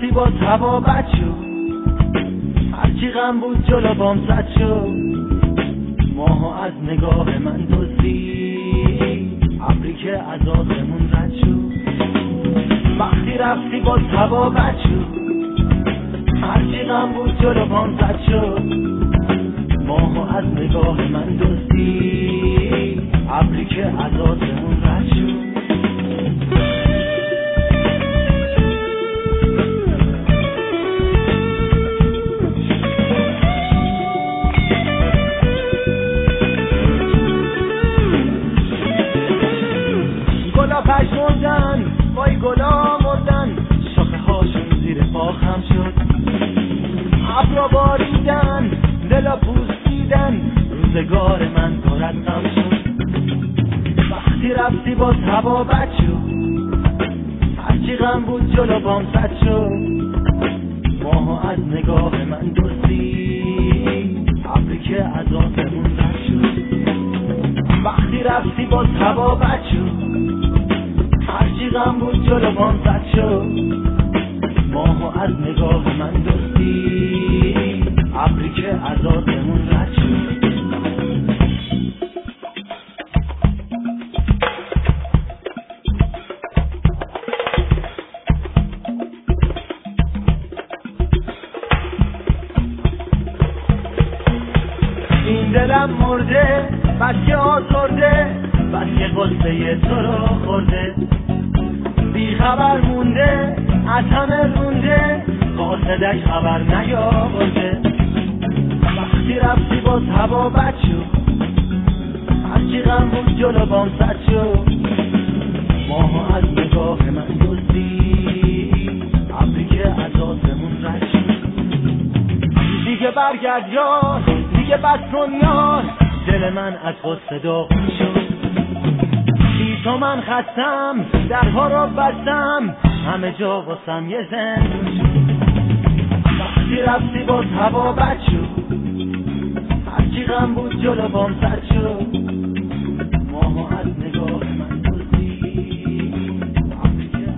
رفتی باز هوا بد شد، هرچی غم بود جلو بام زد شد. ماها از نگاه من دزدی، ابری که از آسمون رد شد. وقتی رفتی باز هوا بد شد، هرچی غم بود جلو بام زد شد. ماها از نگاه من دزدی، ابری که از آسمون رد شد. گلا پشمردن، وای گلا مردن، شاخه هاشون زیر پا خم شد. ابرا باریدن، دلا پوسیدن، روزگار من پر از غم شد. وقتی رفتی باز هوا بد شد، هرچی غم بود جلو بام زد شد. ماها از نگاه من دزدی، ابری که از آسمون رد شد. وقتی رفتی باز هوا بد شد، هرچی غم بود جلو بام زد شد. ماها از نگاه من دزدی، ابری که از آسمون رد شد. این دلم مرده، بس که آزرده، بس که غصه تو رو خورده. بی خبر مونده، از همه رونده، قاصدش خبر نیاورده. وقتی رفتی باز هوا بد شد، هرچی غم بود جلو بام زد شد. ماها از نگاه من دزدی، ابری که از آسمون رد شد. دیگه برگرد یار، دیگه بس کن یار، دل من از غصه داغون شد. بی تو من خستم، درها رو بستم، همه جا واسم یه زندون شد. وقتی رفتی باز هوا بد شد، هرچی غم بود جلو بام زد شد. ماها از نگاه من دزدی، ابری که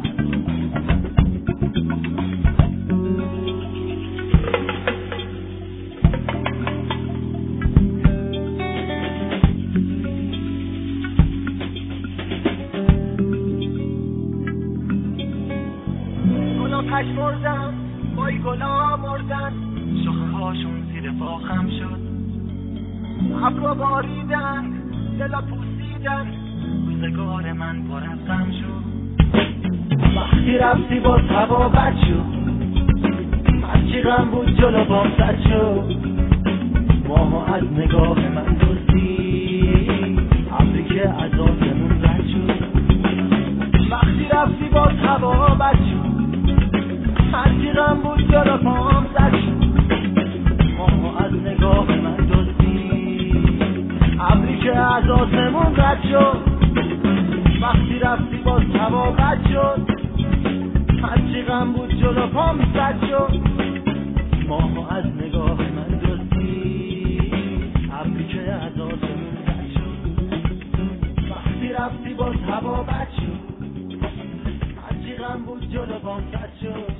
پشمردن، وای گلا مردن، شاخه هاشون زیر پا خم شد. ابرا باریدن، دلا پوسیدن، روزگار من پر از غم شد. وقتی رفتی باز هوا بد شد، هرچی غم بود جلو بام زد شد. ماها از نگاه من دزدی، ابری که از آسمون رد شد. وقتی رفتی باز هوا بد شد، هرچی غم بود جلو پام زد شد. ماها از نگاه من دزدی، ابری که از آسمون رد شد. وقتی رفتی باز هوا بد شد، هرچی غم بود جلو پام زد شد. ماها از نگاه من دزدی، ابری که از آسمون رد شد. وقتی رفتی باز هوا بد شد، هرچی غم بود جلو پام زد شد.